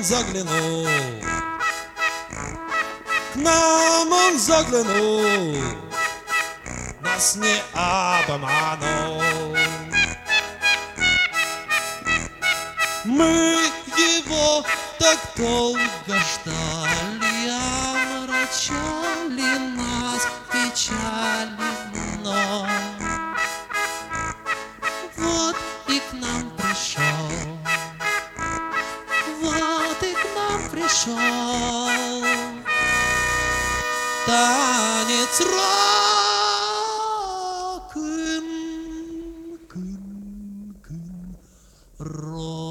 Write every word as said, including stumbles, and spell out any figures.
заглянул, к нам он заглянул, нас не обманул. Мы его так долго ждали, омрачали нас печали, но вот и к нам пришел, вот и к нам пришел танец рок, рок.